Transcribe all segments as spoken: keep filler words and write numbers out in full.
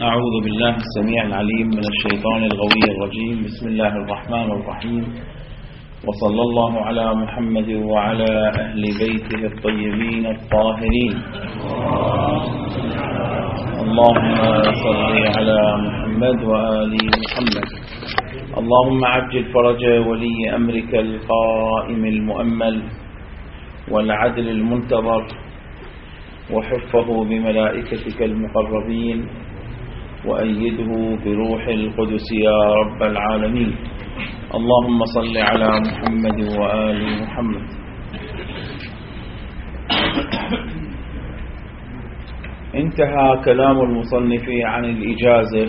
أعوذ بالله السميع العليم من الشيطان الغوي الرجيم. بسم الله الرحمن الرحيم، وصلى الله على محمد وعلى أهل بيته الطيبين الطاهرين. اللهم صل على محمد وآل محمد. اللهم عجل فرج ولي أمرك القائم المؤمل والعدل المنتظر، وحفه بملائكتك المقربين، وأيده بروح القدس يا رب العالمين. اللهم صل على محمد وآل محمد. انتهى كلام المصنف عن الإجازة،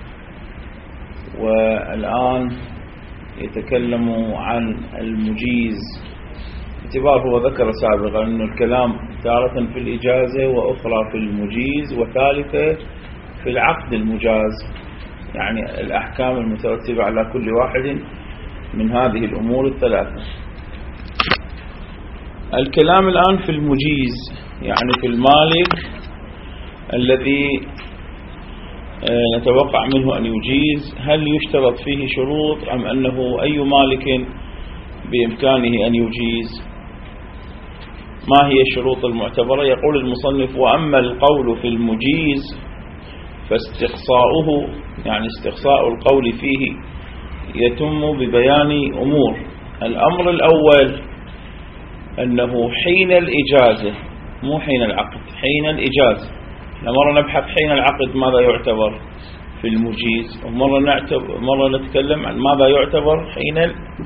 والآن يتكلم عن المجيز. باعتبار هو ذكر سابقا أن الكلام تارة في الإجازة وأخرى في المجيز وثالثة في العقد المجاز، يعني الأحكام المترتبة على كل واحد من هذه الأمور الثلاثة. الكلام الآن في المجيز، يعني في المالك الذي نتوقع منه أن يجيز. هل يشترط فيه شروط أم أنه أي مالك بإمكانه أن يجيز؟ ما هي الشروط المعتبرة؟ يقول المصنف: وأما القول في المجيز فاستقصاؤه، يعني استقصاء القول فيه، يتم ببيان أمور. الأمر الأول أنه حين الإجازة، مو حين العقد، حين الإجازة. مرة نبحث حين العقد ماذا يعتبر في المجيز، ومرة نعتبر مرة نتكلم عن ماذا يعتبر حين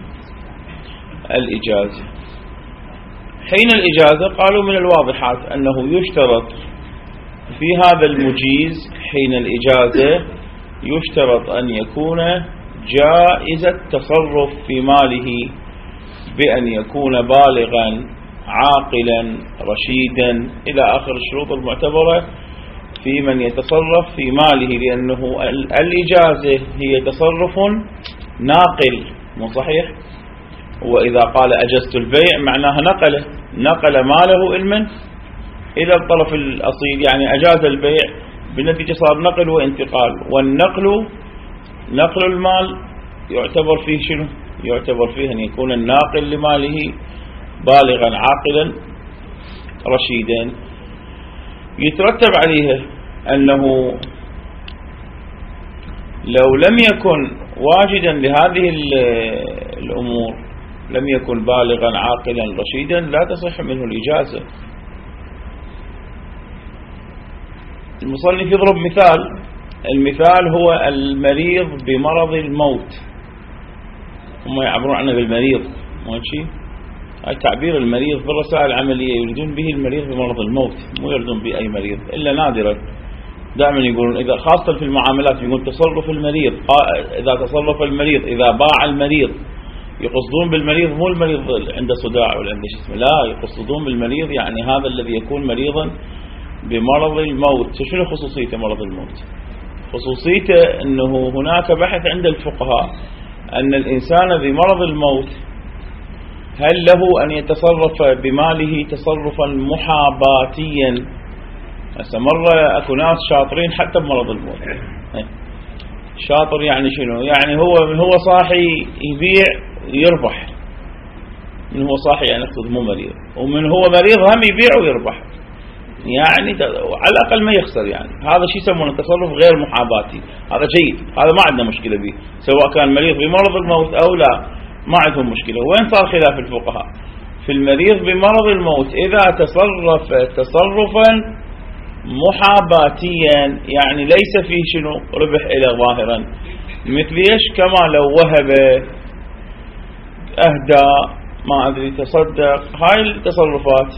الإجازة. حين الإجازة قالوا من الواضحات أنه يشترط في هذا المجيز حين الإجازة، يشترط أن يكون جائز التصرف في ماله، بأن يكون بالغا عاقلا رشيدا إلى آخر الشروط المعتبرة في من يتصرف في ماله، لأنه الإجازة هي تصرف ناقل، مو صحيح؟ وإذا قال أجزت البيع معناها نقله نقل ماله علما إلى الطرف الأصيل، يعني أجاز البيع بالنتيجة صار نقل وانتقال. والنقل نقل المال يعتبر فيه شنو؟ يعتبر فيه أن يكون الناقل لماله بالغا عاقلا رشيدا. يترتب عليها أنه لو لم يكن واجدا لهذه الأمور، لم يكن بالغا عاقلا رشيدا، لا تصح منه الإجازة. المصنف يضرب مثال. المثال هو المريض بمرض الموت. هم يعبرون عنه بالمريض، ماشي؟ هاي تعبير المريض في الرسائل العملية، يريدون به المريض بمرض الموت، مو يريدون به أي مريض إلا نادرا. دائما يقولون إذا خاصة في المعاملات يقول تصرف المريض، إذا تصرف المريض، إذا باع المريض. يقصدون بالمريض مو المريض عنده صداع ولا عنده شيء، لا، يقصدون بالمريض يعني هذا الذي يكون مريضا بمرض الموت. شنو خصوصيته مرض الموت؟ خصوصيته أنه هناك بحث عند الفقهاء أن الإنسان بمرض الموت هل له أن يتصرف بماله تصرفا محاباتيا. هسه مرة أكو ناس شاطرين حتى بمرض الموت. شاطر يعني شنو؟ يعني هو من هو صاحي يبيع يربح، من هو صاحي يعني أقصد مو مريض، ومن هو مريض هم يبيع ويربح، يعني على الأقل ما يخسر. يعني هذا شيء يسمونه تصرف غير محاباتي. هذا جيد، هذا ما عندنا مشكلة به، سواء كان مريض بمرض الموت أو لا، ما عندهم مشكلة. وين صار خلاف الفقهاء؟ في المريض بمرض الموت إذا تصرف تصرفا محاباتيا، يعني ليس فيه شنو ربح إلى ظاهرا، مثل إيش؟ كما لو وهب، أهدى، ما أدري، تصدق. هاي التصرفات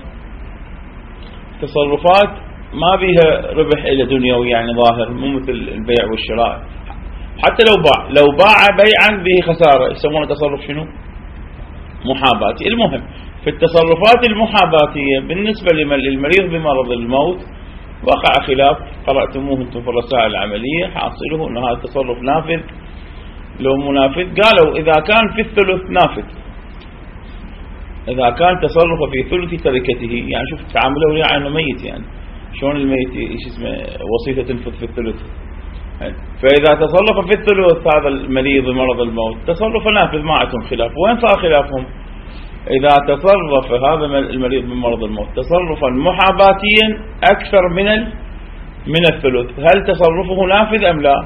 تصرفات ما بيها ربح إلى دنيوي يعني ظاهر، مو مثل البيع والشراء. حتى لو باع لو باع بيعا به خسارة يسمونه تصرف شنو؟ محاباتي. المهم في التصرفات المحاباتية بالنسبة للمريض بمرض الموت وقع خلاف، قرأتموه انتم في الرسائل العملية، حاصله أن هذا التصرف نافذ لو منافذ. قالوا إذا كان في الثلث نافذ، إذا كان تصرف في ثلث تركته، يعني شوف تعامله يعني ميت، يعني شلون الميت ايش اسمه وصيته تنفذ في الثلث؟ فإذا تصرف في الثلث هذا المريض بمرض الموت تصرف نافذ، ما عندهم خلاف. وين صار خلافهم؟ إذا تصرف هذا المريض بمرض الموت تصرفا محاباتيا أكثر من من الثلث، هل تصرفه نافذ أم لا؟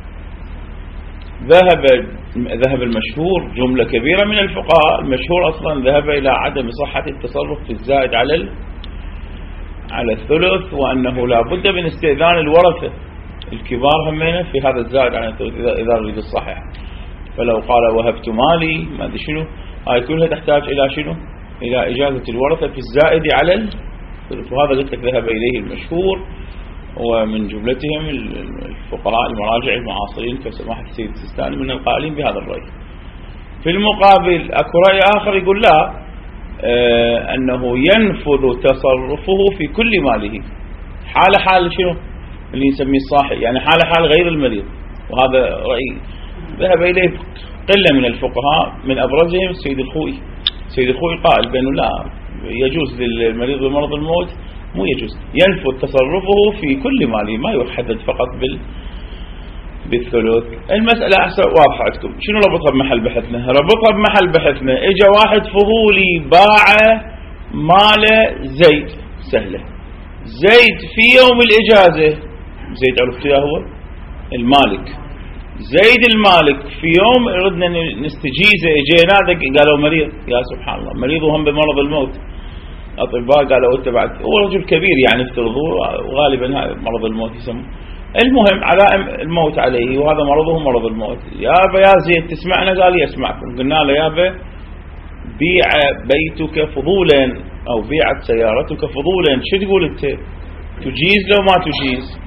ذهب ذهب المشهور، جملة كبيرة من الفقهاء المشهور أصلا ذهب إلى عدم صحة التصرف في الزائد على على الثلث، وأنه لا بد من استئذان الورثة الكبار همينة في هذا الزائد على الثلث إذا أريد الصحيح. فلو قال وهبت مالي ما أدري شنو، هاي كلها تحتاج إلى شنو؟ إلى إجازة الورثة في الزائد على الثلث، وهذا قلت لك ذهب إليه المشهور، ومن جملتهم الفقهاء المراجع المعاصرين كسماحة السيد السيستاني من القائلين بهذا الرأي. في المقابل أكو رأي آخر يقول لا، آه أنه ينفذ تصرفه في كل ماله حال حال شنو اللي نسميه الصاحي، يعني حال حال غير المريض. وهذا رأي ذهب إليه قلة من الفقهاء، من أبرزهم السيد الخوئي. السيد الخوئي قائل بأنه لا يجوز للمريض بمرض الموت، مو يجوز، ينفذ تصرفه في كل ماله، ما يحدد فقط بال بالثلث. المسألة أحسن واضحة عندكم. شنو ربطها بمحل بحثنا؟ ربطها بمحل بحثنا إجا واحد فضولي باع مال زيد، سهلة. زيد في يوم الإجازة، زيد عرفتوا هو المالك، زيد المالك في يوم ردنا نستجيزه، اجينا قالوا مريض، يا سبحان الله مريض وهم بمرض الموت. أطباء قالوا أنت بعد، هو رجل كبير يعني افترضوا، وغالبا هذا مرض الموت يسمى. المهم على الموت عليه، وهذا مرضه مرض الموت. يابا يا زيد تسمعنا؟ قال يسمعكم. قلنا له يابا بيع بيتك فضولا أو بيعت سيارتك فضولا، شو تقول أنت؟ تجيز لو ما تجيز؟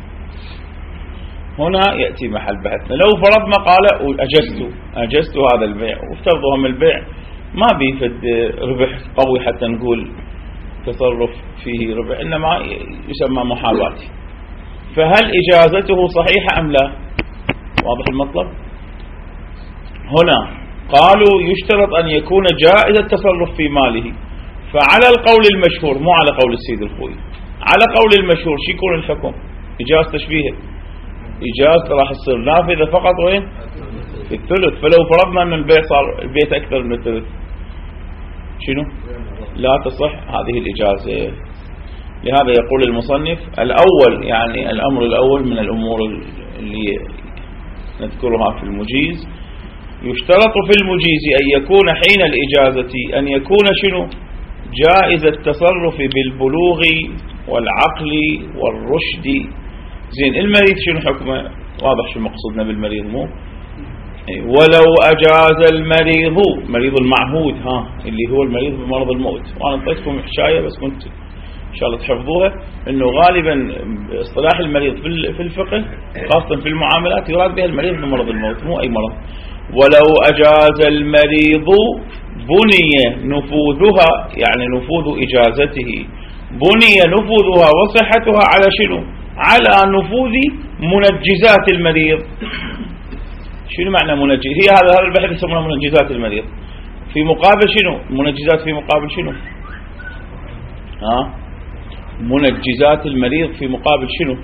هنا يأتي محل بحثنا. لو فرضنا قال أجزت أجزت هذا البيع، وافترضوا هم البيع ما بيفد ربح قوي حتى نقول تصرف فيه ربح، إنما يسمى محاباتي، فهل إجازته صحيحة أم لا؟ واضح المطلب؟ هنا قالوا يشترط أن يكون جائز التصرف في ماله، فعلى القول المشهور، مو على قول السيد الخوي، على قول المشهور شو يكون الحكم؟ إجازة تشبيه، إجازة راح تصير نافذة فقط وين؟ في الثلث. فلو فرضنا أن البيع صار البيت أكثر من الثلث، شنو؟ لا تصح هذه الإجازة. لهذا يقول المصنف الأول، يعني الأمر الأول من الأمور اللي نذكرها في المجيز، يشترط في المجيز أن يكون حين الإجازة أن يكون شنو؟ جائز التصرف بالبلوغ والعقل والرشد. زين المريض شنو حكمه؟ واضح شو مقصودنا بالمريض مو؟ ولو أجاز المريض، مريض المعهود ها اللي هو المريض بمرض الموت. وأنا انطيتكم حشاية بس كنت إن شاء الله تحفظوها، إنه غالبا اصطلاح المريض في الفقه خاصة في المعاملات يراد بها المريض بمرض الموت، مو أي مرض. ولو أجاز المريض بني نفوذها، يعني نفوذ إجازته بني نفوذها وصحتها على شنو؟ على نفوذ منجزات المريض. شنو معنى منجز؟ هي هذا هذا البحث يسمونه منجزات المريض. في مقابل شنو؟ منجزات في مقابل شنو؟ ها؟ منجزات المريض في مقابل شنو؟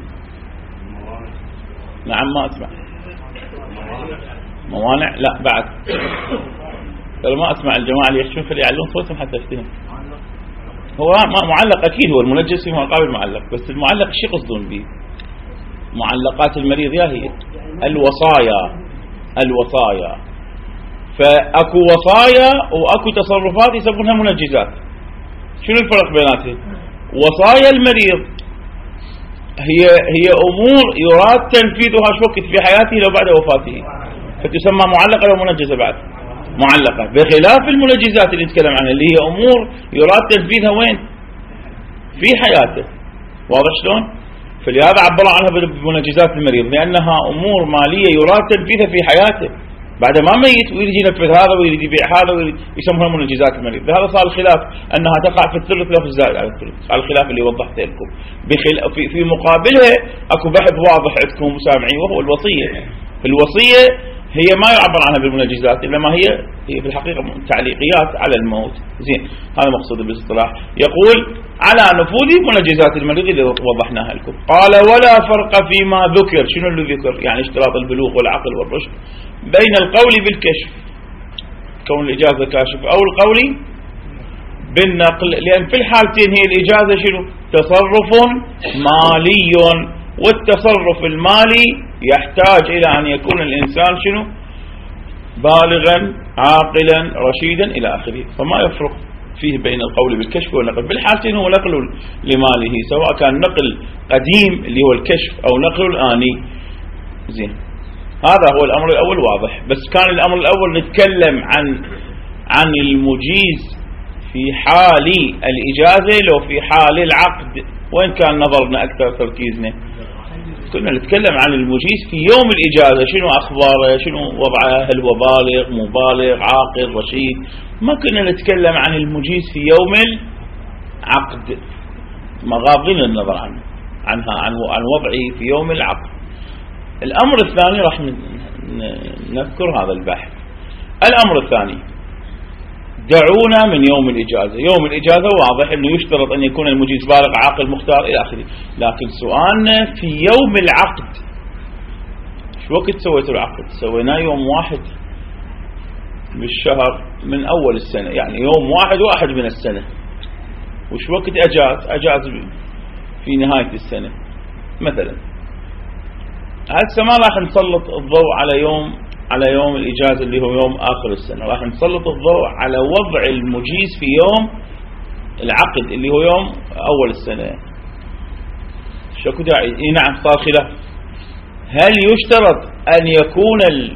نعم ما أسمع. موانع؟ لا بعد. قالوا ما أسمع الجماعة اللي يحشون خلي يعلون صوتهم حتى أفتهم. هو معلق أكيد، هو المنجز في مقابل معلق، بس المعلق شو يقصدون به؟ معلقات المريض يا هي الوصايا، الوصايا. فأكو وصايا وأكو تصرفات يسمونها منجزات. شنو الفرق بيناتهم؟ وصايا المريض هي هي أمور يراد تنفيذها شو وقت في حياته لو بعد وفاته، فتسمى معلقة أو منجزة بعد معلقة، بخلاف المنجزات اللي نتكلم عنها اللي هي أمور يراد تنفيذها وين؟ في حياته. واضح شلون؟ فلهذا عبر عنها بمنجزات المريض، لأنها أمور مالية يراد تنفيذها في حياته بعد ما ميت، ويريد ينفذ هذا ويريد يبيع هذا ويريد، يسمونها منجزات المريض. بهذا صار الخلاف أنها تقع في الثلث لا في الزائد على الثلث، على الخلاف اللي وضحته لكم. في في مقابلها أكو بحث واضح عندكم سامعين، وهو الوصية. في الوصية هي ما يعبر عنها بالمنجزات، إنما هي هي في الحقيقة تعليقيات على الموت. زين، هذا مقصود بالاصطلاح. يقول على نفوذ منجزات المريض اللي وضحناها لكم. قال ولا فرق فيما ذكر. شنو اللي ذكر؟ يعني اشتراط البلوغ والعقل والرشد، بين القول بالكشف كون الإجازة كاشف أو القول بالنقل، لأن في الحالتين هي الإجازة شنو؟ تصرف مالي، والتصرف المالي يحتاج إلى أن يكون الإنسان شنو؟ بالغا عاقلا رشيدا إلى آخره. فما يفرق فيه بين القول بالكشف والنقل. بالحالتين هو نقل لماله، سواء كان نقل قديم اللي هو الكشف أو نقل الآني. زين، هذا هو الأمر الأول واضح. بس كان الأمر الأول نتكلم عن عن المجيز في حال الإجازة لو في حال العقد، وين كان نظرنا أكثر تركيزنا؟ كنا نتكلم عن المجيز في يوم الإجازة، شنو أخباره، شنو وضعه، هل هو بالغ مبالغ عاقل رشيد. ما كنا نتكلم عن المجيز في يوم العقد، مغاضين النظر عنه عنها عن عن وضعه في يوم العقد. الأمر الثاني راح نذكر هذا البحث. الأمر الثاني، دعونا من يوم الإجازة. يوم الإجازة واضح أنه يشترط أن يكون المجيز بالغ عاقل مختار إلى آخره، لكن سؤالنا في يوم العقد، شو وقت سويتوا العقد؟ سويناه يوم واحد بالشهر من أول السنة، يعني يوم واحد واحد من السنة. وش وقت أجاز؟ أجاز في نهاية السنة مثلا. هسه ما راح نسلط الضوء على يوم على يوم الإجازة اللي هو يوم آخر السنة، راح نسلط الضوء على وضع المجيز في يوم العقد اللي هو يوم أول السنة. شكو داعي؟ إيه نعم، صار خلاف. هل يشترط أن يكون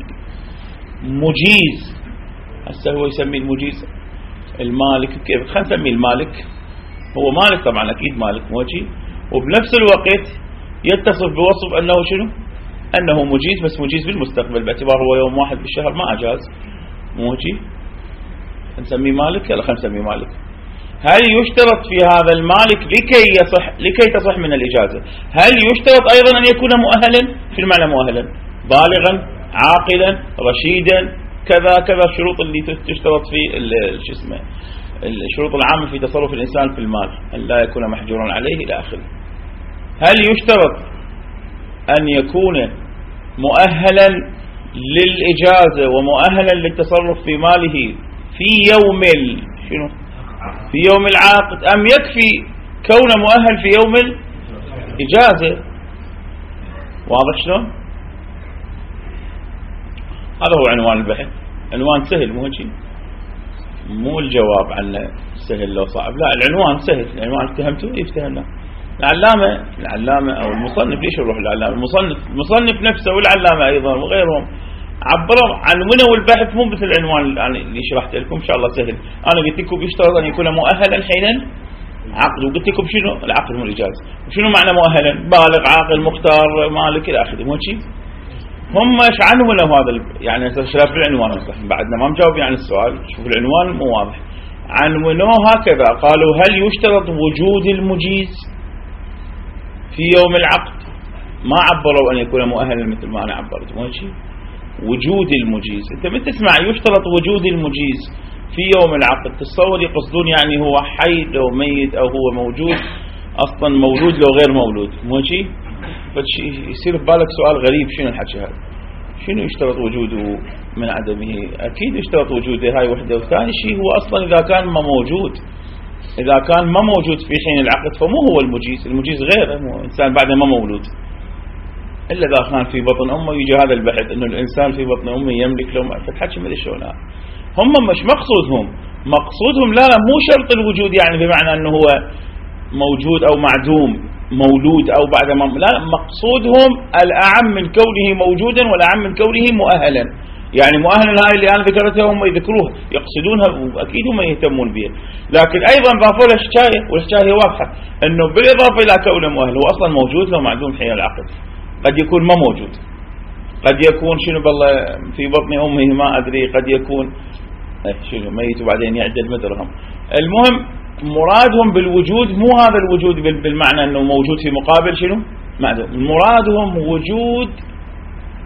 المجيز، هسه هو يسميه المجيز المالك، كيف خلينا نسميه المالك، هو مالك طبعا أكيد مالك موجي، وبنفس الوقت يتصف بوصف أنه شنو؟ أنه مجيز، بس مجيز بالمستقبل باعتبار هو يوم واحد بالشهر ما أجاز موجي، نسميه مالك. يلا خلينا نسميه مالك. هل يشترط في هذا المالك لكي يصح لكي تصح من الإجازة، هل يشترط أيضا أن يكون مؤهلا؟ في المعنى مؤهلا، بالغا عاقلا رشيدا كذا كذا، الشروط اللي تشترط في شو اسمه الشروط العامة في تصرف الإنسان في المال، أن لا يكون محجورا عليه إلى آخره. هل يشترط أن يكون مؤهلا للإجازة ومؤهلا للتصرف في ماله في يوم شنو؟ في يوم العقد، أم يكفي كونه مؤهل في يوم الإجازة؟ واضح شلون؟ هذا هو عنوان البحث. عنوان سهل مو هيك، مو الجواب عنه سهل لو صعب، لا العنوان سهل. العنوان افتهمتوا؟ افتهمنا. العلامة العلامة أو المصنف، ليش نروح للعلامة؟ المصنف المصنف نفسه والعلامة أيضا وغيرهم عبروا عن منو البحث، مو مثل العنوان اللي شرحت لكم. إن شاء الله سهل. أنا قلت لكم يشترط أن يكون مؤهلا حين عقد، وقلت لكم شنو العقد مو الإجازة، وشنو معنى مؤهلا؟ بالغ عاقل مختار مالك إلى آخره. مو شيء هم ايش عنونه هذا يعني شاف العنوان بعدنا ما مجاوبين عن السؤال. شوف العنوان مو واضح. عنونه هكذا، قالوا هل يشترط وجود المجيز في يوم العقد؟ ما عبروا أن يكون مؤهلا مثل ما أنا عبرت. ماشي، وجود المجيز. أنت من تسمع يشترط وجود المجيز في يوم العقد تتصور يقصدون يعني هو حي لو ميت أو هو موجود أصلا مولود لو غير مولود. ماشي، يصير في بالك سؤال غريب، شنو الحكي هذا؟ شنو يشترط وجوده من عدمه؟ أكيد يشترط وجوده، هاي وحدة. وثاني شيء هو أصلا إذا كان ما موجود إذا كان ما موجود في حين العقد فمو هو المجيز. المجيز غيره، مو إنسان بعد ما مولود، إلا إذا كان في بطن أمه. يجي هذا البحث إنه الإنسان في بطن أمه يملك له فتحكي ما أدري شلون. هم مش مقصودهم مقصودهم لا لا مو شرط الوجود يعني بمعنى أنه هو موجود أو معدوم مولود أو بعد ما لا، مقصودهم الأعم من كونه موجودا والأعم من كونه مؤهلا. يعني مؤهلا هاي اللي أنا ذكرتها هم يذكروها يقصدونها، وأكيد هم يهتمون بها. لكن أيضا ضافوا له حكاية، والحكاية واضحة أنه بالإضافة إلى كونه مؤهل هو أصلا موجود لو معدوم حين العقد. قد يكون ما موجود، قد يكون شنو بالله في بطن أمه ما أدري، قد يكون شنو ميت وبعدين يعدل مدرهم. المهم مرادهم بالوجود مو هذا الوجود بالمعنى أنه موجود في مقابل شنو معدوم. مرادهم وجود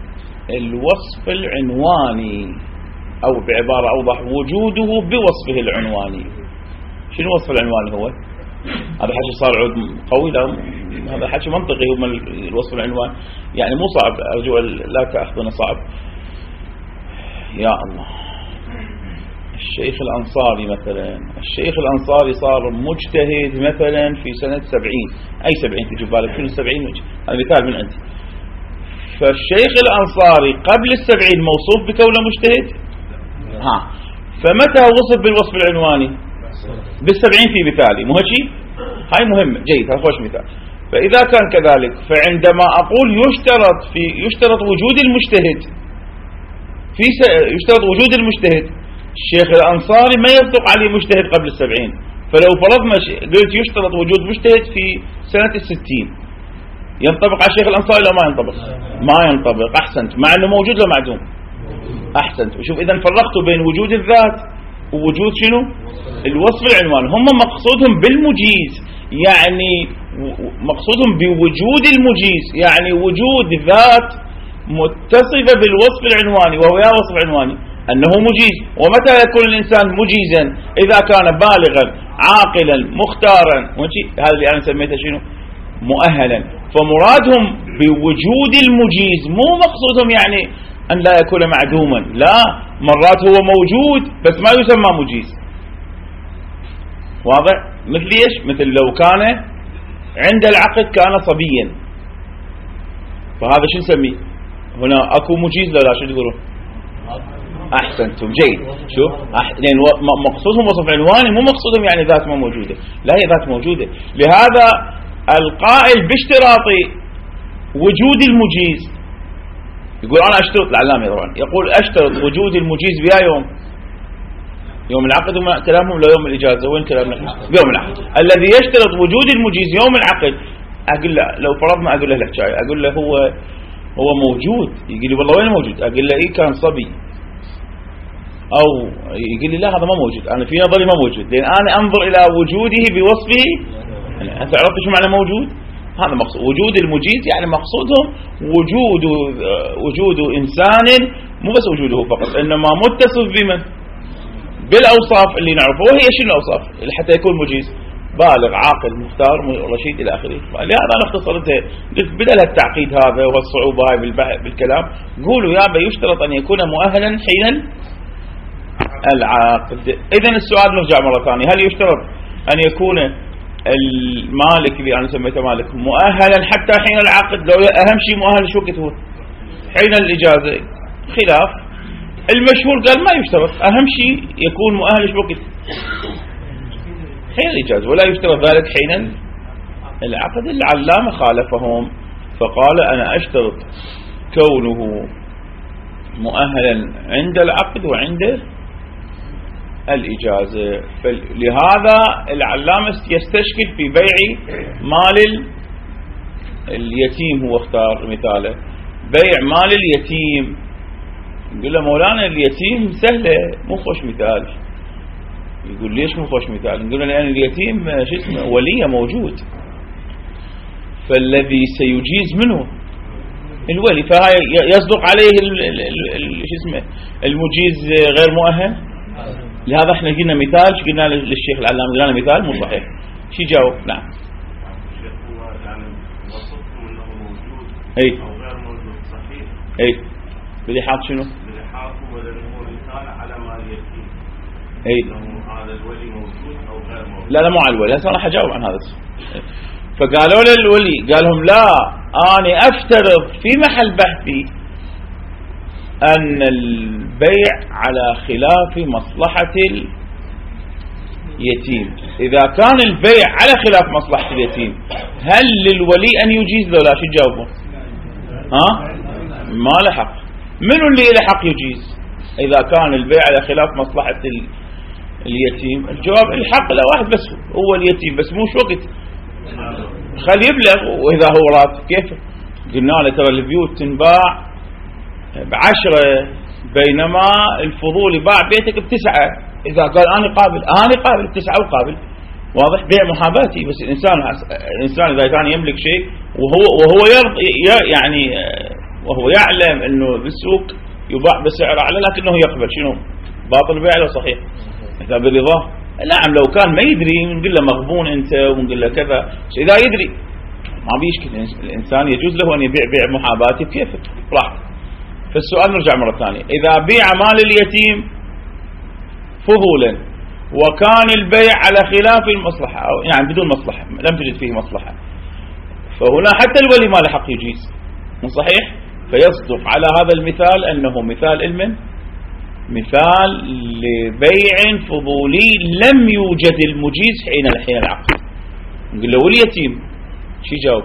الوصف العنواني، أو بعبارة أوضح وجوده بوصفه العنواني. شنو الوصف العنواني هو؟ هذا حكي صار عود قوي، لا هذا حكي منطقي. هو الوصف العنواني يعني مو صعب، أرجو لا تأخذنا صعب. يا الله، الشيخ الأنصاري مثلا، الشيخ الأنصاري صار مجتهد مثلا في سنة سبعين، أي سبعين تجي بالك؟ شنو السبعين؟ هذا مثال من عندي. فالشيخ الأنصاري قبل السبعين موصوف بكونه مجتهد؟ ها، فمتى وصف بالوصف العنواني؟ بالسبعين في مثالي، مو هيك؟ هاي مهم، جيد، هذا خوش مثال. فإذا كان كذلك، فعندما أقول يشترط في يشترط وجود المجتهد في س... يشترط وجود المجتهد، الشيخ الأنصاري ما يصدق عليه مجتهد قبل السبعين. فلو فرضنا قلت يشترط وجود مجتهد في سنة الستين، ينطبق على الشيخ الأنصاري لا ما ينطبق؟ ما ينطبق. أحسنت، مع أنه موجود ولا معدوم؟ أحسنت. وشوف إذا فرقتوا بين وجود الذات ووجود شنو؟ الوصف العنواني. هم مقصودهم بالمجيز يعني مقصودهم بوجود المجيز يعني وجود ذات متصفة بالوصف العنواني، وهو يا وصف عنواني أنه مجيز. ومتى يكون الإنسان مجيزا؟ إذا كان بالغا عاقلا مختارا، هذا اللي أنا سميته شنو؟ مؤهلا. فمرادهم بوجود المجيز مو مقصودهم يعني أن لا يكون معدوما، لا، مرات هو موجود بس ما يسمى مجيز. واضح؟ مثل ايش؟ مثل لو كان عند العقد كان صبيا، فهذا شو نسميه؟ هنا اكو مجيز لا لا؟ شو تقولون؟ احسنتم، جيد. شوف، لان مقصودهم وصف عنواني، مو مقصودهم يعني ذات ما موجوده، لا، هي ذات موجوده. لهذا القائل باشتراط وجود المجيز يقول انا اشترط، العلامي طبعا يقول اشترط وجود المجيز بيا يوم يوم العقد. وما كلامهم لا يوم الاجازه، وين كلامنا؟ يوم العقد. الذي يشترط وجود المجيز يوم العقد، اقول له لو فرضنا، اقول له الحكايه، اقول له هو هو موجود، يقول لي والله وين موجود؟ اقول له اي كان صبي، او يقول لي لا هذا ما موجود، انا في نظري ما موجود، لان انا انظر الى وجوده بوصفه. انت عرفت شو معنى موجود؟ هذا مقصود وجود المجيز، يعني مقصودهم وجود وجود انسان، مو بس وجوده فقط، انما متصف بمن؟ بالاوصاف اللي نعرفه. وهي شنو الاوصاف اللي حتى يكون مجيز؟ بالغ عاقل مختار رشيد الى اخره. لهذا انا اختصرتها، بدل التعقيد هذا والصعوبه هاي بالكلام، قولوا يابا يشترط ان يكون مؤهلا حين العقد. اذا السؤال نرجع مره ثانيه، هل يشترط ان يكون المالك اللي انا سميته مالك مؤهلا حتى حين العقد؟ لو اهم شيء مؤهل شو وقت هو؟ حين الاجازه. خلاف المشهور قال ما يشترط، اهم شيء يكون مؤهل شو وقت؟ حين الاجازه، ولا يشترط ذلك حين العقد. العلامه خالفهم فقال انا اشترط كونه مؤهلا عند العقد وعند الإجازة. لهذا العلامة يستشكل في بيع مال اليتيم. هو اختار مثاله بيع مال اليتيم، يقول له مولانا اليتيم سهلة مو خوش مثال. يقول ليش مو خوش مثال؟ نقول له لأن اليتيم شو اسمه ولي موجود، فالذي سيجيز منه الولي، فهاي يصدق عليه شو اسمه المجيز غير مؤهل. لهذا احنا قلنا مثال، شو قلنا للشيخ العلامة؟ قلنا مثال مو صحيح. شو جاوب؟ نعم. الشيخ هو يعني وصفه انه موجود اي او غير موجود صحيح. اي بدي حاط شنو؟ بدي حاط هو هو مثال على مال اليتيم. اي انه هذا الولي موجود او غير موجود. لا لا مو على الولي، هسه راح اجاوب عن هذا. فقالوا للولي، قال لهم لا، انا افترض في محل بحثي أن البيع على خلاف مصلحة اليتيم. إذا كان البيع على خلاف مصلحة اليتيم، هل للولي أن يجيز له؟ لا. شو تجاوبون؟ ها؟ ما له حق. منو اللي له حق يجيز إذا كان البيع على خلاف مصلحة اليتيم؟ الجواب الحق له واحد بس، هو اليتيم، بس مو شو وقت خلي يبلغ. وإذا هو رات كيف؟ قلنا له ترى البيوت تنباع بعشرة بينما الفضول باع بيتك بتسعة. إذا قال أنا قابل أنا قابل بتسعة وقابل، واضح؟ بيع محاباتي. بس الإنسان الإنسان إذا كان يملك شيء وهو وهو يرضى يعني وهو يعلم أنه بالسوق يباع بسعر أعلى لكنه يقبل، شنو باطل البيع ولا صحيح؟ إذا برضاه نعم. لو كان ما يدري نقول له مغبون أنت ونقول له كذا، إذا يدري ما بيشكل، الإنسان يجوز له أن يبيع بيع محاباتي بكيفه راح. فالسؤال نرجع مرة ثانية، إذا بيع مال اليتيم فضولا وكان البيع على خلاف المصلحة أو يعني بدون مصلحة، لم تجد فيه مصلحة، فهنا حتى الولي ما له حق يجيز، مو صحيح؟ فيصدق على هذا المثال أنه مثال علم، مثال لبيع فضولي لم يوجد المجيز حين حين العقد. نقول له واليتيم شو يجاوب؟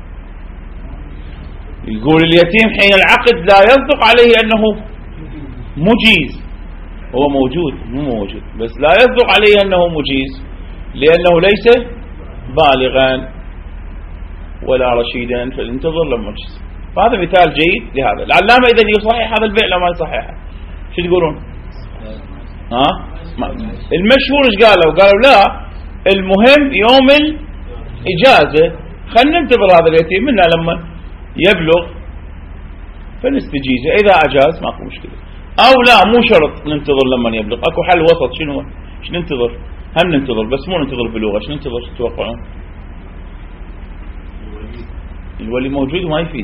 يقول اليتيم حين العقد لا يصدق عليه أنه مجيز، هو موجود مو موجود بس لا يصدق عليه أنه مجيز لأنه ليس بالغا ولا رشيدا فلينتظر لما يجيز. فهذا مثال جيد لهذا. العلامة إذن يصحح هذا البيع لو ما يصححه شو تقولون؟ ها؟ المشهور ايش قالوا؟ قالوا لا، المهم يوم الإجازة خلنا ننتظر هذا اليتيم منا لما يبلغ فنستجيزه، إذا أجاز ماكو مشكلة، أو لا مو شرط ننتظر لما يبلغ، أكو حل وسط. شنو؟ ايش ننتظر؟ هم ننتظر بس مو ننتظر بلوغة. ايش ننتظر تتوقعون؟ الولي موجود وما يفيد،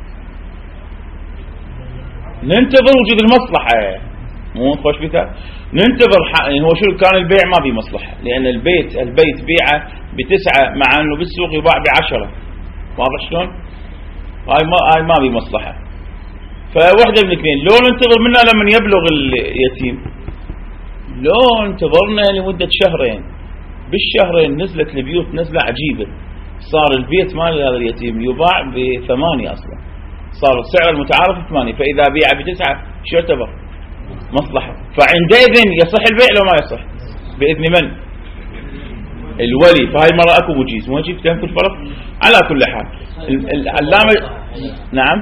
ننتظر وجود المصلحة، مو خوش مثال ننتظر يعني هو شو كان البيع ما بي مصلحة، لأن البيت البيت بيعه بتسعة مع أنه بالسوق يباع بعشرة، واضح شلون؟ هاي ما هاي ما بي مصلحة. فواحدة من الاثنين، لو ننتظر منها لما يبلغ اليتيم، لو انتظرنا لمدة شهرين، بالشهرين نزلت البيوت نزلة عجيبة، صار البيت مال هذا اليتيم يباع بثمانية أصلا، صار السعر المتعارف ثمانية، فإذا بيع بتسعة شو يعتبر؟ مصلحة. فعندئذ يصح البيع لو ما يصح؟ بإذن من؟ الولي. فهاي المرة أكو مجيز، مو هيك تنفذ الفرق. على كل حال العلامة نعم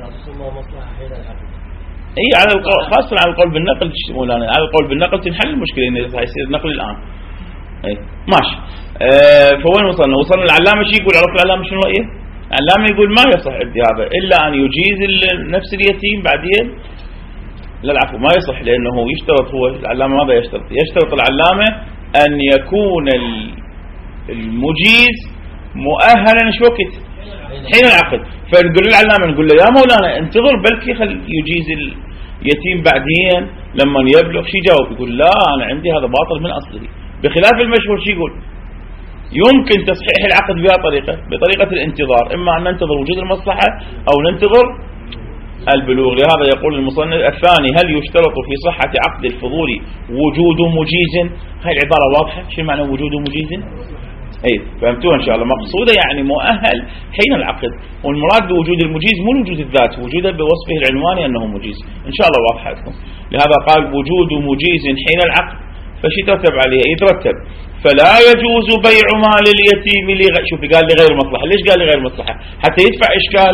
اي على القول، خاصة على القول بالنقل مولانا، على القول بالنقل تنحل المشكلة إنه يصير النقل الآن. اي ماشي. أه فوين وصلنا؟ وصلنا العلامة شي يقول، عرفت العلامة شنو رأيه؟ العلامة يقول ما يصح عندي هذا إلا أن يجيز نفس اليتيم بعدين. لا العفو ما يصح، لأنه يشترط هو العلامة ماذا يشترط؟ يشترط العلامة أن يكون المجيز مؤهلا شو وقت؟ حين العقد. فنقول للعلامة نقول له يا مولانا انتظر بلكي خل يجيز اليتيم بعدين لما يبلغ. شي جاوب؟ يقول لا أنا عندي هذا باطل من أصله. بخلاف المشهور شي يقول؟ يمكن تصحيح العقد بها طريقة، بطريقة الانتظار، إما أن ننتظر وجود المصلحة أو ننتظر البلوغ. لهذا يقول المصنف الثاني هل يشترط في صحة عقد الفضول وجود مجيز؟ هاي العبارة واضحة. شو معنى وجود مجيز؟ اي فهمتوها ان شاء الله. مقصوده يعني مؤهل حين العقد، والمراد بوجود المجيز مو الوجود الذات، وجوده بوصفه العنواني انه مجيز. ان شاء الله واضحه لكم. لهذا قال وجود مجيز حين العقد، فشي ترتب عليه؟ يترتب فلا يجوز بيع مال اليتيم لغير، شوف قال لغير مصلحه. ليش قال لغير مصلحه؟ حتى يدفع اشكال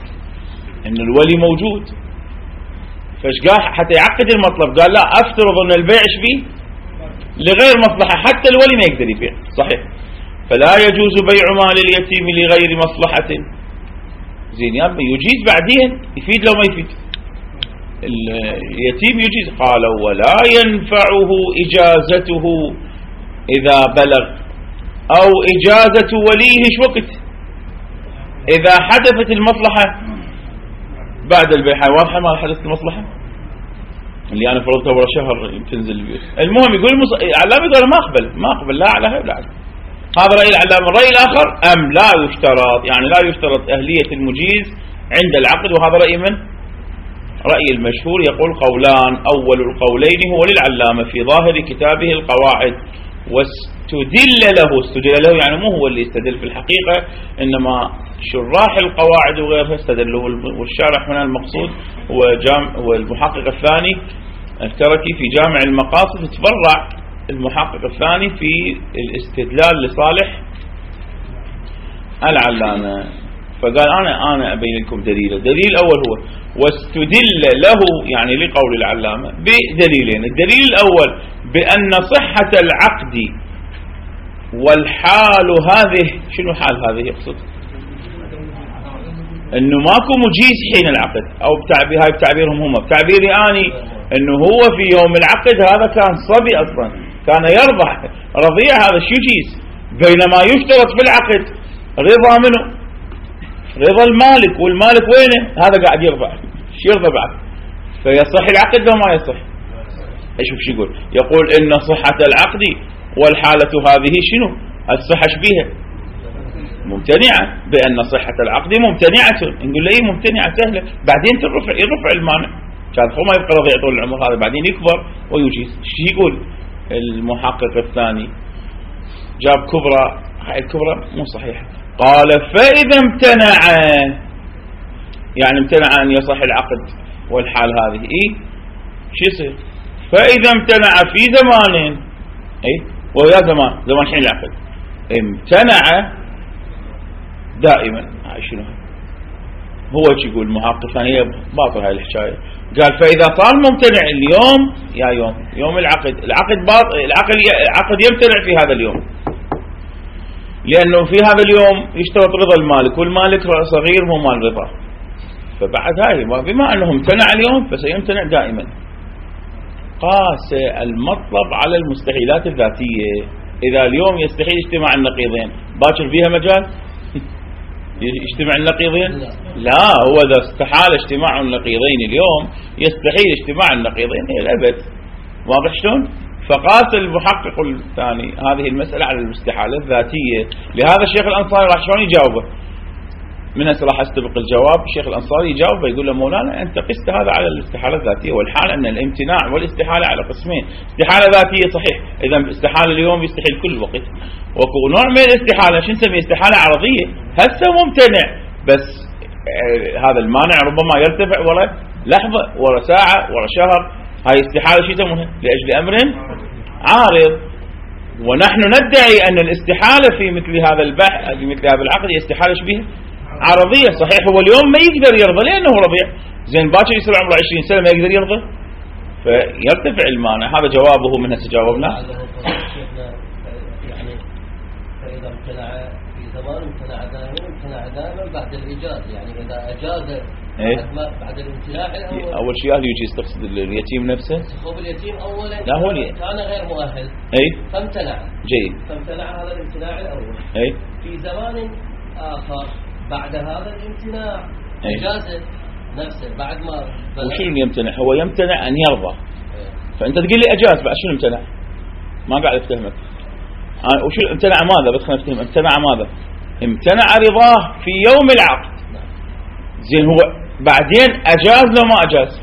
ان الولي موجود، فايش قال؟ حتى يعقد المطلب قال لا افترض ان البيع ايش فيه؟ لغير مصلحه، حتى الولي ما يقدر يبيع. صحيح. فلا يجوز بيع مال اليتيم لغير مصلحة. زين يا ابني يجيز بعدين، يفيد لو ما يفيد اليتيم يجيز. قال ولا ينفعه إجازته إذا بلغ أو إجازة وليه ايش وقت؟ إذا حدثت المصلحة بعد البيع. واضحة ما حدثت المصلحة اللي أنا فرضتها ورا شهر تنزل البيوت. المهم يقول المص... علامة يقول ما أقبل ما أقبل لا على هذا. هذا رأي العلامة. الرأي الآخر أم لا يشترط، يعني لا يشترط أهلية المجيز عند العقد. وهذا رأي من؟ رأي المشهور. يقول قولان، أول القولين هو للعلامة في ظاهر كتابه القواعد، واستدل له. استدل له يعني مو هو اللي استدل في الحقيقة، إنما شراح القواعد وغيرها استدلوا. والشارح هنا المقصود هو جام والمحقق الثاني التركي في جامع المقاصد. تفرع المحقق الثاني في الاستدلال لصالح العلامة، فقال أنا أنا أبين لكم دليل. الدليل الأول هو واستدل له يعني لقول العلامة بدليلين. الدليل الأول بأن صحة العقد والحال هذه، شنو حال هذه يقصد؟ انه ماكو مجيز حين العقد، او بتعبير هاي بتعبيرهم هم، بتعبيري اني انه هو في يوم العقد هذا كان صبي اصلا، كان يرضع رضيع، هذا شو يجيز، بينما يشترط في العقد رضا منه، رضا المالك، والمالك وينه؟ هذا قاعد يرضع، شو يرضى بعد؟ فيصح العقد لو ما يصح؟ اشوف شو يقول، يقول ان صحة العقد والحالة هذه شنو؟ الصحة شبيها ممتنعة، بأن صحة العقد ممتنعة، نقول له ايه ممتنعة سهلة، بعدين ترفع يرفع المانع، كان ما يبقى رضيع طول العمر، هذا بعدين يكبر ويجيز. شو يقول المحقق الثاني؟ جاب كبرى، هاي الكبرى مو صحيحة، قال فإذا امتنع، يعني امتنع أن يصح العقد والحال هذه ايه شو يصير؟ فإذا امتنع في زمان، ايه ويا زمان زمان حين العقد، امتنع دائما. هاي شنو هو يقول المحقق ثاني؟ باطل هاي الحكايه. قال فاذا صار ممتنع اليوم، يا يوم يوم العقد، العقد باطل، العقد العقد يمتنع في هذا اليوم، لانه في هذا اليوم يشترط رضا المالك، والمالك صغير مو مال رضا، فبعد هاي بما انه امتنع اليوم فسيمتنع دائما. قاس المطلب على المستحيلات الذاتيه، اذا اليوم يستحيل اجتماع النقيضين، باكر فيها مجال يجتمع النقيضين؟ لا، هو إذا استحال اجتماع النقيضين اليوم يستحيل اجتماع النقيضين إلى الأبد. واضح شلون؟ فقاس المحقق الثاني هذه المسألة على الاستحالة الذاتية. لهذا الشيخ الأنصاري راح شلون يجاوبه؟ من هسه راح استبق الجواب. الشيخ الأنصاري يجاوب يقول له مولانا أنت قست هذا على الاستحالة الذاتية، والحال أن الامتناع والاستحالة على قسمين، استحالة ذاتية صحيح، إذا استحالة اليوم يستحيل كل وقت، وكو نوع من الاستحالة شو نسميه؟ استحالة عرضية، هسه ممتنع بس آه هذا المانع ربما يرتفع ورا لحظة ورا ساعة ورا شهر، هاي استحالة شو يسمونها؟ لأجل أمر عارض. ونحن ندعي أن الاستحالة في مثل هذا البحث في مثل هذا العقد استحالة شبيه عرضية. صحيح هو اليوم ما يقدر يرضى لأنه رضيع، زين باكر يصير عمره عشرين سنة ما يقدر يرضى فيرتفع المانع. هذا جوابه من هسه جاوبنا. يعني فإذا امتنع في زمان امتنع دائما امتنع دائما بعد الإيجاز، يعني إذا أجاز إيه؟ بعد الامتناع الأول. أول شيء هل يجيز تقصد اليتيم نفسه؟ هو اليتيم أولا لا هو لي. كان غير مؤهل أي فامتنع. جيد. فامتنع هذا الامتناع الأول. أي. في زمان آخر بعد هذا الامتناع أي. إجازة نفسه بعد ما وشنو يمتنع؟ هو يمتنع أن يرضى. أي. فأنت تقول لي أجاز بعد شنو امتنع؟ ما قاعد أفتهمك. وشو امتنع ماذا؟ بس خلينا نفتهم امتنع ماذا؟ امتنع رضاه في يوم العقد. زين هو بعدين أجاز لو ما أجاز؟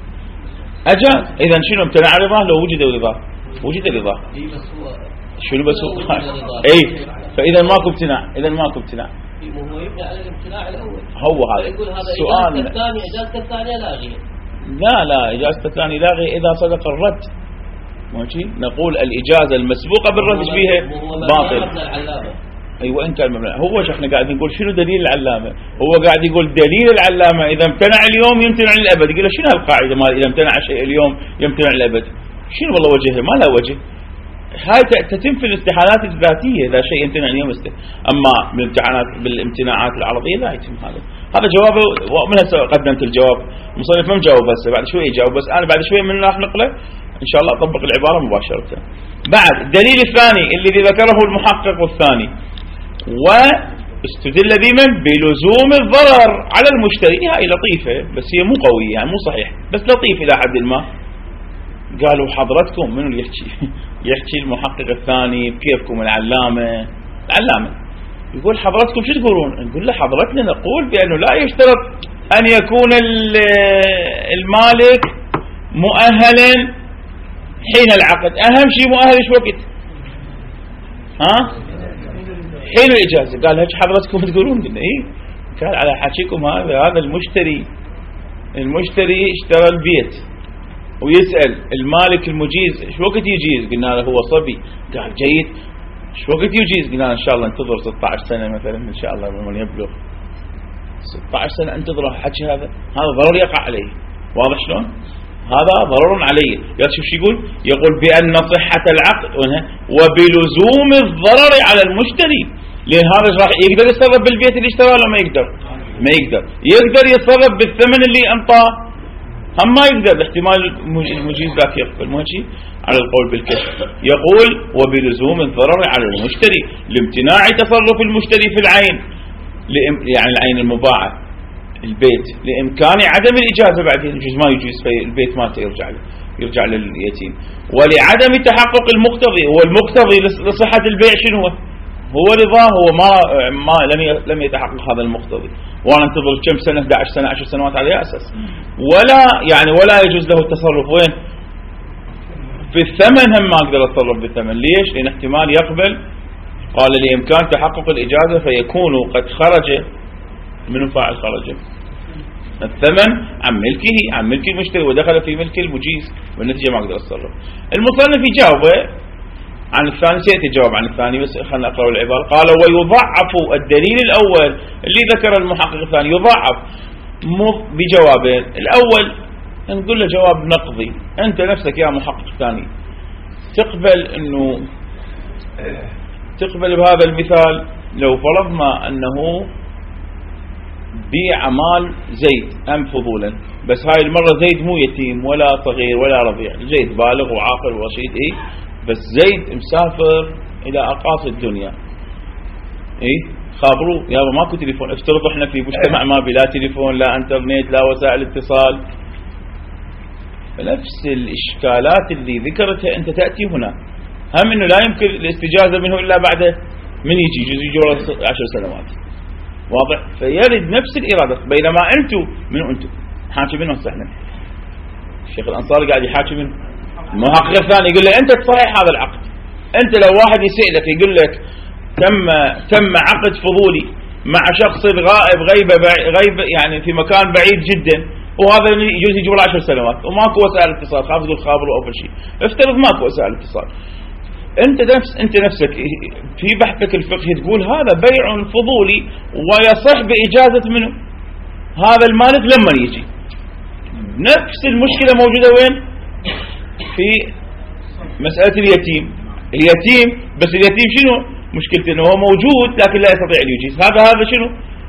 أجاز. إذا شنو امتنع رضاه لو وجد رضاه؟ وجد رضاه. شنو بس هو؟ أي. فإذا ماكو امتناع، إذا ماكو امتناع. هو يبني على الامتناع الأول. هو هذا. يقول هذا سؤال. إجازة الثانية إجازة الثانية لاغية. لا لا إجازة الثانية لاغية إذا صدق الرد. ماشي؟ نقول الإجازة المسبوقة بالرد بها باطل. أي وإن كان ممنوع. هو شو احنا قاعدين نقول شنو دليل العلامة؟ هو قاعد يقول دليل العلامة إذا امتنع اليوم يمتنع للأبد. يقول له شنو هالقاعدة مال إذا امتنع شيء اليوم يمتنع للأبد؟ شنو والله وجهها؟ ما لا وجه. هاي تتم في الاستحالات الذاتية إذا شيء يمتنع اليوم يستحيل. أما بالامتناعات بالامتناعات العرضية لا يتم هذا. هذا جوابه ومن هسه قدمت الجواب. مصنف ما مجاوب هسه بعد شوي يجاوب، بس أنا بعد شوي من راح نقله إن شاء الله أطبق العبارة مباشرة. بعد الدليل الثاني الذي ذكره المحقق الثاني، واستدل بمن؟ بلزوم الضرر على المشتري. هاي لطيفة بس هي مو قوية، يعني مو صحيح بس لطيف إلى حد ما. قالوا حضرتكم منو اللي يحكي؟ يحكي المحقق الثاني بكيفكم العلامة. العلامة يقول حضرتكم شو تقولون؟ نقول له حضرتنا نقول بأنه لا يشترط أن يكون المالك مؤهلا حين العقد، أهم شيء مؤهل ايش وقت؟ ها؟ حين الإجازة. قال هيك حضرتكم تقولون؟ قلنا إيه. قال على حكيكم هذا هذا المشتري المشتري اشترى البيت ويسأل المالك المجيز ايش وقت يجيز؟ قلنا له هو صبي. قال جيد، ايش وقت يجيز؟ قلنا ان شاء الله انتظر ستة عشر سنة مثلا ان شاء الله لما يبلغ ستة عشر سنة انتظر. حكي هذا هذا ضرر يقع عليه. واضح شلون؟ هذا ضرر عليه. قال شوف شو يقول؟ يقول بأن صحة العقد وبلزوم الضرر على المشتري. لأن هذا راح يقدر يتصرف بالبيت اللي اشتراه ولا ما يقدر؟ ما يقدر. يقدر يتصرف بالثمن اللي انطاه، هم ما يقدر، احتمال المجيز ذاك يقبل. مو شيء على القول بالكشف. يقول وبلزوم الضرر على المشتري لامتناع تصرف المشتري في العين، يعني العين المباعة البيت، لإمكان عدم الإجازة بعد يجوز ما يجوز في البيت ما يرجع له، يرجع لليتيم. ولعدم تحقق المقتضي، هو المقتضي لصحة البيع شنو هو؟ هو رضاه، هو ما ما لم لم يتحقق هذا المقتضي، وانا انتظر كم سنة أحد عشر سنة عشر سنوات على أساس، ولا يعني ولا يجوز له التصرف وين؟ في الثمن. هم ما اقدر اتصرف بالثمن. ليش؟ لان احتمال يقبل. قال لامكان تحقق الاجازه فيكون قد خرج من فاعل خرج الثمن عن ملكه، عن ملك المشتري، ودخل في ملك المجيز، والنتيجه ما اقدر اتصرف. المصنف يجاوبه عن الثاني، سياتي الجواب عن الثاني بس خلينا نقرا العباره. قال ويضعف الدليل الاول اللي ذكر المحقق الثاني، يضعف بجوابين. الاول نقول له جواب نقضي. انت نفسك يا محقق ثاني تقبل انه تقبل بهذا المثال لو فرضنا انه بيع مال زيد ام فضولا، بس هاي المرة زيد مو يتيم ولا صغير ولا رضيع، زيد بالغ وعاقل ورشيد، ايه بس زيد مسافر الى اقاصي الدنيا، ايه خابروه يابا ماكو تليفون. افترض احنا في مجتمع ما بلا تليفون لا انترنت لا وسائل اتصال، فنفس الاشكالات اللي ذكرتها انت تاتي هنا، هم انه لا يمكن الاستجازه منه الا بعد من يجي يجوز يجي عشر سنوات، واضح؟ فيرد نفس الاراده. بينما انتم منو انتم؟ حاكي منه هسه احنا الشيخ الانصاري قاعد يحاكي منه المحقق الثاني، يقول له انت تصحح هذا العقد. انت لو واحد يسالك يقول لك تم تم عقد فضولي مع شخص غائب غيبه غيبه يعني في مكان بعيد جدا، وهذا يجوز يجي له عشر سنوات وماكو وسائل اتصال، خاف تقول خابروا اول شيء، افترض ماكو وسائل اتصال. انت نفس انت نفسك في بحثك الفقهي تقول هذا بيع فضولي ويصح باجازه منه هذا المالك لما يجي. نفس المشكله موجوده وين؟ في مساله اليتيم. اليتيم بس اليتيم شنو مشكلته؟ انه هو موجود لكن لا يستطيع ان يجيز. هذا هذا شنو؟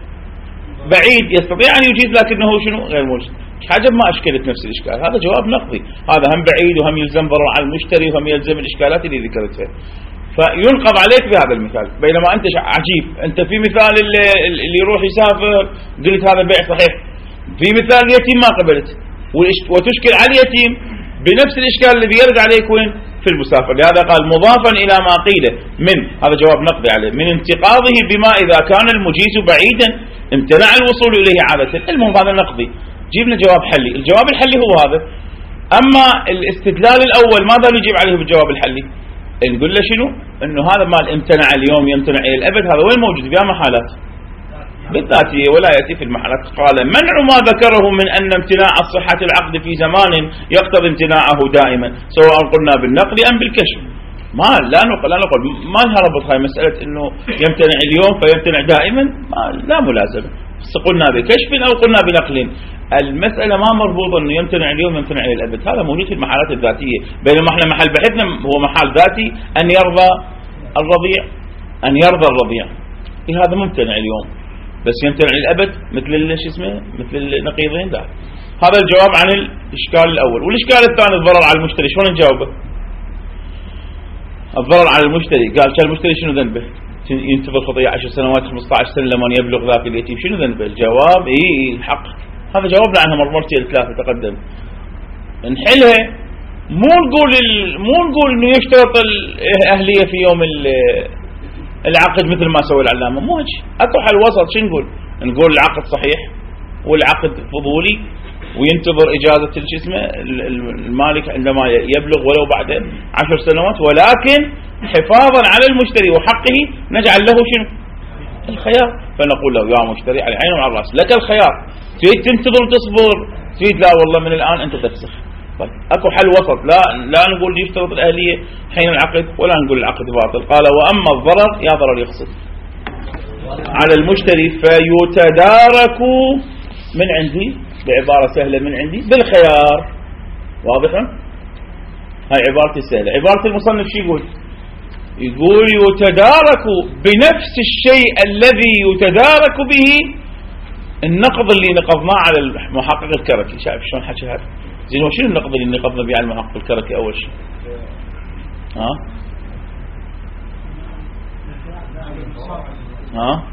بعيد يستطيع ان يجيز لكنه شنو؟ غير موجود. حاجه ما اشكلت نفس الاشكال. هذا جواب نقضي، هذا هم بعيد وهم يلزم ضرر على المشتري وهم يلزم الاشكالات اللي ذكرتها، فينقض عليك بهذا المثال. بينما انت عجيب، انت في مثال اللي, اللي يروح يسافر قلت هذا بيع صحيح، في مثال اليتيم ما قبلت، وتشكل على اليتيم بنفس الاشكال اللي بيرد عليك وين؟ في المسافر. لهذا قال مضافا الى ما قيل من، هذا جواب نقضي عليه، من انتقاضه بما اذا كان المجيز بعيدا امتنع الوصول اليه عادة. المهم هذا نقضي. جيبنا جواب حلي. الجواب الحلي هو هذا. اما الاستدلال الاول ماذا نجيب عليه بالجواب الحلي؟ نقول له شنو؟ انه هذا مال امتنع اليوم يمتنع الى الابد، هذا وين موجود؟ بها محالات بالذاتيه ولا ياتي في المحالات. قال منع ما ذكره من ان امتناع صحة العقد في زمان يقتضي امتناعه دائما سواء قلنا بالنقل ام بالكشف. ما لا نقول لا نقول ما لها ربط هاي مساله انه يمتنع اليوم فيمتنع دائما، ما لا ملازمه. قلنا بكشف او قلنا بنقل، المساله ما مربوطه انه يمتنع اليوم يمتنع الى الابد، هذا موجود في المحالات الذاتيه. بينما احنا محل بحثنا هو محال ذاتي، ان يرضى الرضيع ان يرضى الرضيع هذا ممتنع اليوم بس يمتنع للابد مثل شو اسمه مثل النقيضين ذا. هذا الجواب عن الاشكال الاول. والاشكال الثاني الضرر على المشتري، شلون نجاوبه؟ الضرر على المشتري قال كان المشتري شنو ذنبه؟ ينتظر خطيه عشر سنوات خمسة عشر سنه لما يبلغ ذاك اليتيم، شنو ذنبه؟ الجواب اي الحق. هذا جاوبنا عنها مرتين ثلاثه تقدم. نحلها مو نقول ال... مو نقول انه يشترط الاهليه في يوم العقد مثل ما سوى العلامه، مو هيك. اكو حل وسط. شو نقول؟ نقول العقد صحيح والعقد فضولي وينتظر اجازه شو اسمه المالك عندما يبلغ ولو بعد عشر سنوات، ولكن حفاظا على المشتري وحقه نجعل له شنو؟ الخيار. فنقول له يا مشتري على العين وعلى الراس لك الخيار، تريد تنتظر وتصبر، تريد لا والله من الان انت تفسخ. طيب اكو حل وسط، لا لا نقول يشترط الاهليه حين العقد ولا نقول العقد باطل. قال واما الضرر، يا ضرر يقصد على المشتري فيتدارك من عندي بعباره سهله من عندي بالخيار. واضح؟ هاي عبارتي سهله. عباره المصنف شو يقول؟ يقول يتدارك بنفس الشيء الذي يتدارك به النقض اللي نقضناه على المحقق الكركي، شايف شلون حكي هذا؟ زين وشنو النقض اللي نقضنا به على المحقق الكركي أول شيء؟ ها ها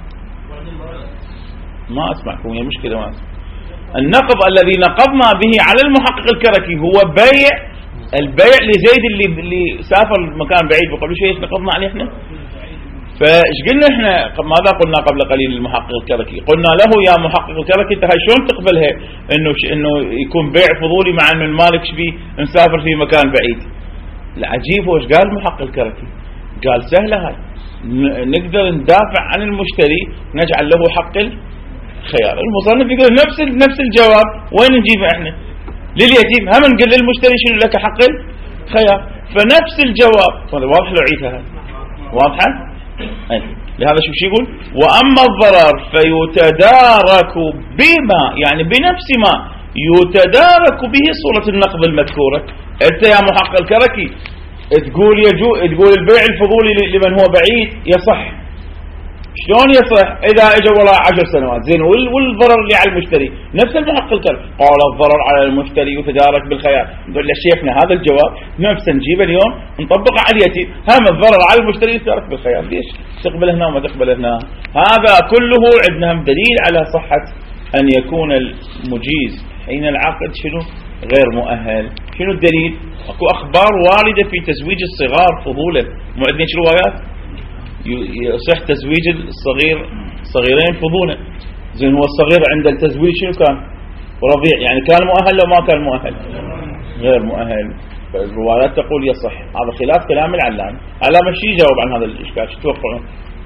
ما أسمعكم، هي مشكلة ما أسمع. النقض الذي نقضنا به على المحقق الكركي هو بيع البيع لزيد اللي اللي سافر مكان بعيد وقبل شوي نقضنا عليه احنا. فايش قلنا احنا؟ ماذا قلنا قبل قليل للمحقق الكركي؟ قلنا له يا محقق الكركي انت هاي شلون تقبلها انه انه يكون بيع فضولي مع انه المالك شبيه مسافر في مكان بعيد؟ العجيب وش قال المحقق الكركي؟ قال سهله هاي، نقدر ندافع عن المشتري نجعل له حق الخيار. المصنف يقول نفس نفس الجواب، وين نجيبه احنا؟ لليتيم هم نقول للمشتري شنو لك حق الخيار، فنفس الجواب. واضح لو عيدها واضحه؟ أي. لهذا شو يقول؟ واما الضرر فيتدارك بما، يعني بنفس ما يتدارك به صورة النقض المذكورة. انت يا محقق الكركي تقول يجو تقول البيع الفضولي لمن هو بعيد يصح. شلون يصح؟ اذا اجى وراء عشر سنوات. زين والضرر اللي على المشتري نفس المحقق الكركي قال الضرر على المشتري يتدارك بالخيار. نقول له شيخنا هذا الجواب نفسه نجيبه اليوم نطبقه على اليتيم، هم الضرر على المشتري يتدارك بالخيار. ليش تقبل هنا وما تقبل هنا؟ هذا كله عندنا دليل على صحة أن يكون المجيز حين العقد شنو؟ غير مؤهل. شنو الدليل؟ اكو اخبار واردة في تزويج الصغار فضولا، مو عندنا روايات يصح تزويج الصغير صغيرين فضولا. زين هو الصغير عند التزويج شنو كان؟ رضيع، يعني كان مؤهل لو ما كان مؤهل؟ غير مؤهل. فالروايات تقول يصح. هذا خلاف كلام العلامة. العلامة شي يجاوب عن هذا الاشكال؟ شو توقعون؟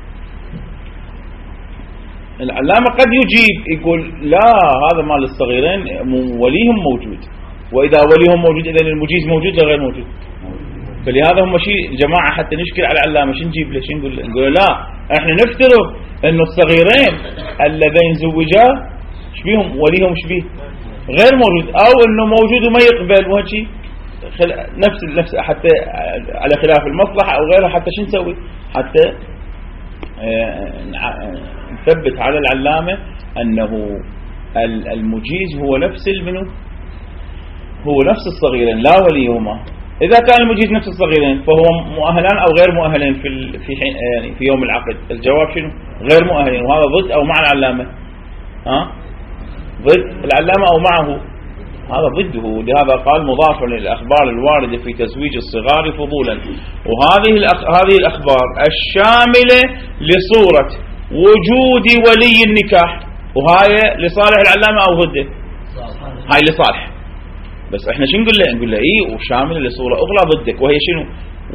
العلامة قد يجيب يقول لا هذا مال الصغيرين وليهم موجود، وإذا وليهم موجود إذا المجيز موجود ولا غير موجود. فلهذا هم شيء جماعة حتى نشكل على العلامة شو نجيب له؟ شو نقول له؟ نقول لا احنا نفترض انه الصغيرين اللذين زوجا شبيهم وليهم شبيه غير موجود، او انه موجود وما يقبل وهالشي نفس نفس حتى على خلاف المصلحة او غيرها. حتى شو نسوي؟ حتى نثبت على العلامة أنه المجيز هو نفس المنو هو نفس الصغيرين لا وليهما. إذا كان المجيز نفس الصغيرين فهو مؤهلان أو غير مؤهلين في في حين يعني في يوم العقد؟ الجواب شنو؟ غير مؤهلين. وهذا ضد أو مع العلامة؟ ها ضد العلامة أو معه؟ هذا ضده. لهذا قال مضافا للأخبار الواردة في تزويج الصغار فضولا. وهذه هذه الأخبار الشاملة لصورة وجود ولي النكاح، وهاي لصالح العلامة أو ضده؟ هاي لصالح. بس احنا شو نقول له؟ نقول له ايه وشاملة لصورة أخرى ضدك، وهي شنو؟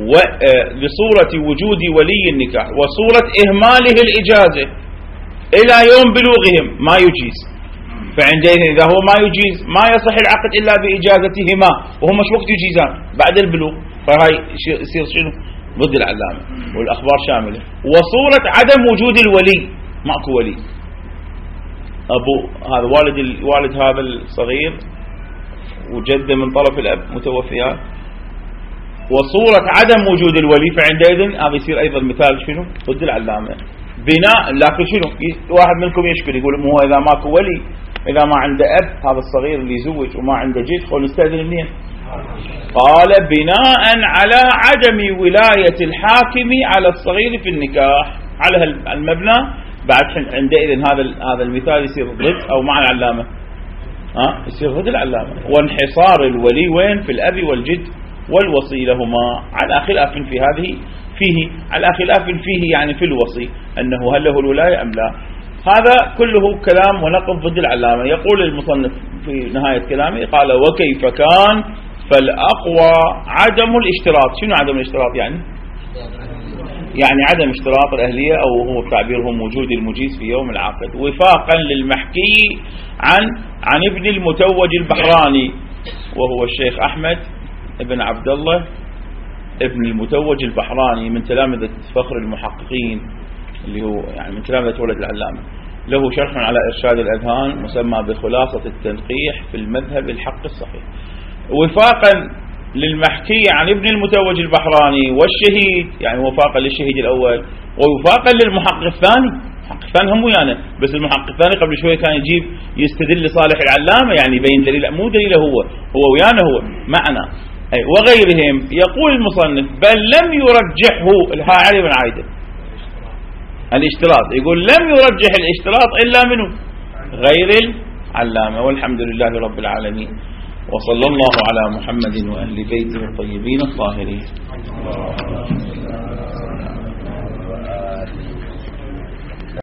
لصورة وجود ولي النكاح وصورة إهماله الإجازة إلى يوم بلوغهم ما يجيز. فعندئذ إذا هو ما يجيز ما يصح العقد إلا بإجازتهما، وهم مش وقت يجيزان بعد البلوغ. فهاي يصير شنو؟ ضد العلامة. والأخبار شاملة. وصورة عدم وجود الولي، ماكو ولي، أبو هذا والد والد هذا الصغير وجده من طرف الأب متوفيان، وصورة عدم وجود الولي. فعندئذ هذا يصير أيضا مثال شنو؟ ضد العلامة. بناء لكن شنو؟ واحد منكم يشكل يقول مو إذا ماكو ولي، إذا ما عنده أب هذا الصغير اللي يزوج وما عنده جد خلوا نستأذن منين؟ قال بناء على عدم ولاية الحاكم على الصغير في النكاح على المبنى. بعد عندئذ هذا هذا المثال يصير ضد أو مع العلامة، ها يصير ضد العلامة. وانحصار الولي وين؟ في الأب والجد والوصي لهما على خلاف في هذه فيه على خلاف فيه يعني في الوصي أنه هل له الولاية أم لا. هذا كله كلام ونقض ضد العلامة. يقول المصنف في نهاية كلامه قال وكيف كان فالأقوى عدم الاشتراط. شنو عدم الاشتراط يعني؟ يعني عدم اشتراط الأهلية أو هو تعبيرهم وجود المجيز في يوم العقد، وفاقا للمحكي عن عن ابن المتوج البحراني وهو الشيخ أحمد ابن عبد الله ابن المتوج البحراني من تلامذة فخر المحققين اللي هو يعني من تلامذة ولد العلامة. له شرح على إرشاد الأذهان مسمى بخلاصة التنقيح في المذهب الحق الصحيح. وفاقا للمحكي عن ابن المتوج البحراني والشهيد، يعني وفاقا للشهيد الأول ووفاقا للمحقق الثاني محققان هم ويانا، بس المحققان قبل شوية كان يجيب يستدل صالح العلامة يعني يبين دليل، مو دليله هو هو ويانا هو معنا. أي وغيرهم. يقول المصنف بل لم يرجحه الها علي بن عايدة الاشتراط، يقول لم يرجح الاشتراط إلا منه غير العلامة. والحمد لله رب العالمين، وصلى الله على محمد وأهل بيته الطيبين الطاهرين.